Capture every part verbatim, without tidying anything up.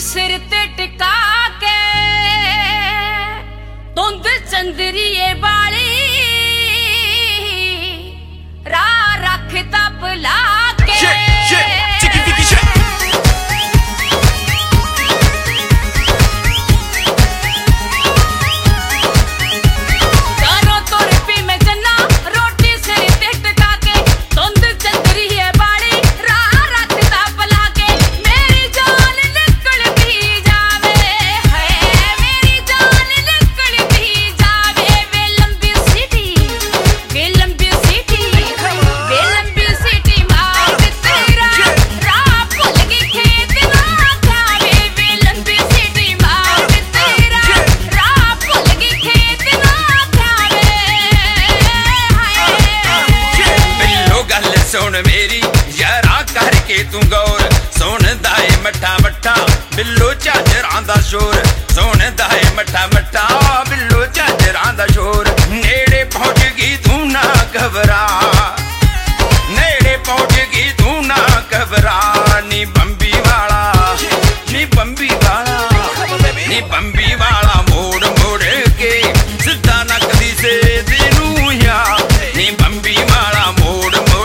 सिर ते टिका के धुंध चंदरिए बाली रा रख तप ला के yeah, yeah. सुन मेरी यारा करके तू गौर सुन दाए मठा मठा बिल्लो झांजरां दा शोर सुन दाए मठा मठा बिल्लो झांजरां दा शोर नेड़े पहुंच गई तू ना घबरा नेड़े पहुंच गई तू ना घबरा नी बंबी वाला नी बंबी वाला नी बंबी वाला मोड़ मोड़ के सिद्धा नकदी से दिनू या नी बंबी वाला मोड़ मोड़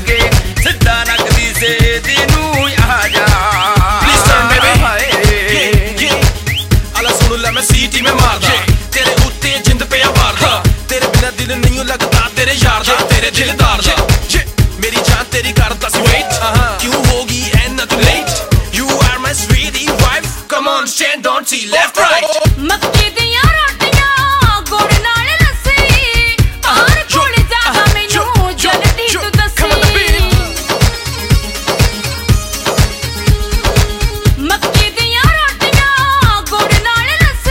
सीटी में मारदा तेरे उत्ते जिंद पे वारदा तेरे बिना दिल नहीं लगता तेरे यार दा तेरे दिलदार दा मेरी जान तेरी करदा सी वेट क्यों होगी and not let you are my sweety wife come on stand don't see left right मक्की दियां रोटियां गुड़ नाल लस्सी और कोल जादा मैनू जल्दी तू दसी मक्की दियां रोटियां गुड़ नाल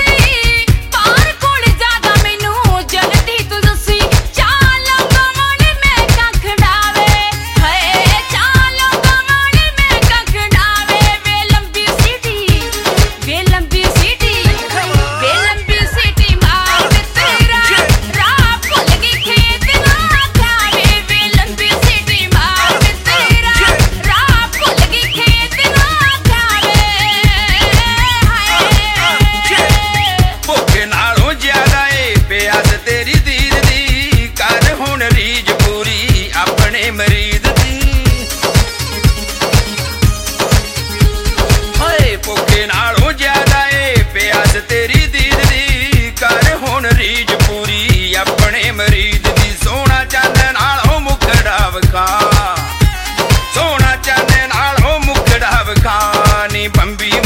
मरीद दी हाय भुखे नालों ज्यादा ए प्यास तेरी दीद दी कर हुण रीज पूरी अपने मरीद दी सोना चंद नालों मुखड़ा विखा सोना चंद नालों मुखड़ा विखा नी बंबी